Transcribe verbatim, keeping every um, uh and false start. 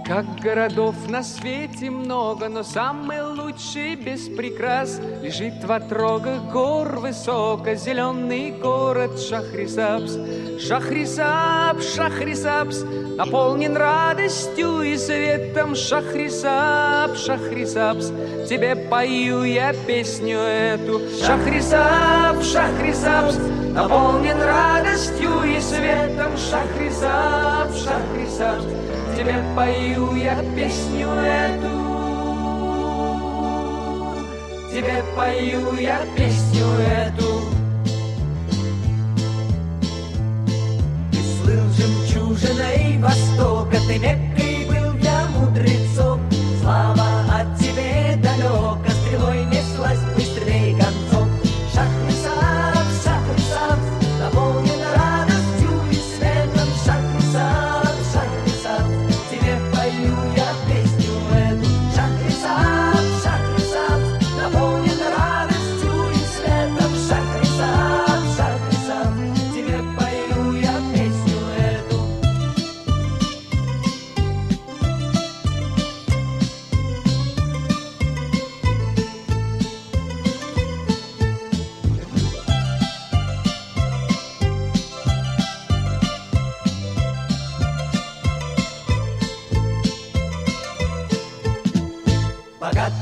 Как городов на свете много, но самый лучший без прикрас лежит в отрогах гор высоко зеленый город Шахрисабз. Шахрисабз, Шахрисабз, наполнен радостью и светом. Шахрисабз, Шахрисабз, тебе пою я песню эту. Шахрисабз, Шахрисабз, наполнен радостью и светом. Шахрисабз, Шахрисабз, тебе пою я песню эту. Тебе пою я песню эту. Ты слыл жемчужиной Востока, ты Меккой был для мудрецов. Слава от тебе далека, стрелой неслась быстрее концов. Шахрисабз, Шахрисабз, наполнен радостью и светом. Шахрисабз, Шахрисабз, тебе пою я песню эту. Шахрисабз, Шахрисабз, наполнен радостью и светом. Шахрисабз, Шахрисабз, тебе пою я песню эту. Богат